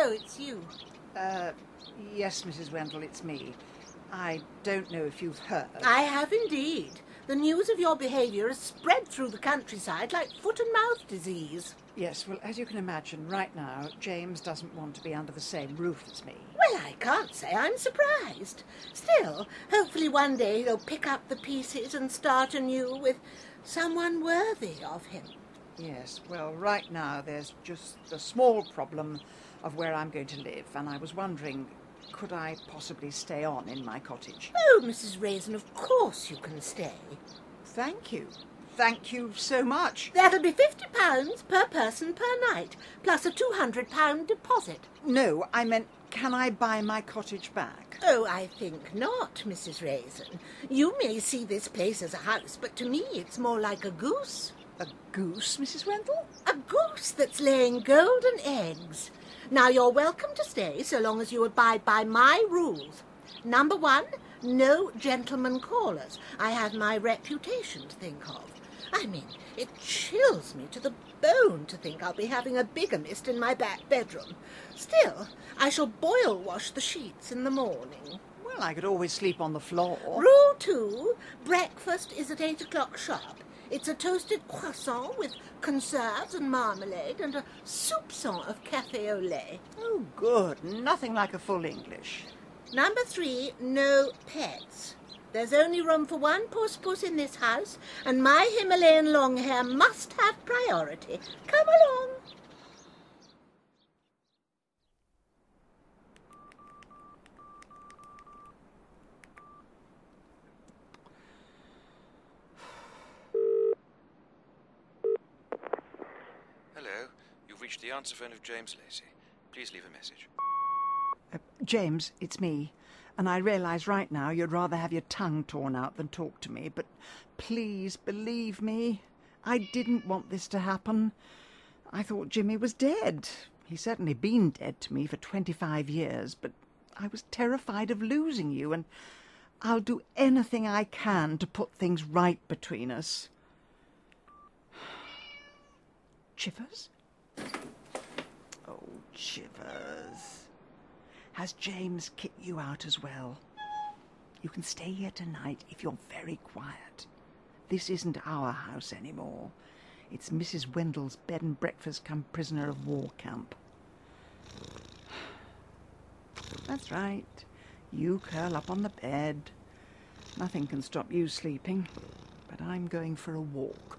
Oh, it's you. Yes, Mrs. Wendell, it's me. I don't know if you've heard. I have indeed. The news of your behaviour has spread through the countryside like foot and mouth disease. Yes, well, as you can imagine, right now, James doesn't want to be under the same roof as me. Well, I can't say I'm surprised. Still, hopefully one day he'll pick up the pieces and start anew with someone worthy of him. Yes, well, right now there's just the small problem of where I'm going to live, and I was wondering, could I possibly stay on in my cottage? Oh, Mrs. Raisin, of course you can stay. Thank you. Thank you so much. That'll be £50 per person per night, plus a £200 deposit. No, I meant, can I buy my cottage back? Oh, I think not, Mrs. Raisin. You may see this place as a house, but to me it's more like a goose. A goose, Mrs. Wendell? A goose that's laying golden eggs. Now, you're welcome to stay so long as you abide by my rules. Number 1, no gentlemen callers. I have my reputation to think of. I mean, it chills me to the bone to think I'll be having a bigamist in my back bedroom. Still, I shall boil wash the sheets in the morning. Well, I could always sleep on the floor. Rule 2, breakfast is at 8 o'clock sharp. It's a toasted croissant with conserves and marmalade and a soupçon of café au lait. Oh, good. Nothing like a full English. Number 3, no pets. There's only room for one puss in this house, and my Himalayan long hair must have priority. Come along. Hello, you've reached the answer phone of James Lacey. Please leave a message. James, it's me. And I realise right now you'd rather have your tongue torn out than talk to me, but please believe me, I didn't want this to happen. I thought Jimmy was dead. He's certainly been dead to me for 25 years, but I was terrified of losing you, and I'll do anything I can to put things right between us. Chivers? Oh, Chivers. Has James kicked you out as well? You can stay here tonight if you're very quiet. This isn't our house anymore. It's Mrs. Wendell's bed and breakfast come prisoner of war camp. That's right. You curl up on the bed. Nothing can stop you sleeping. But I'm going for a walk.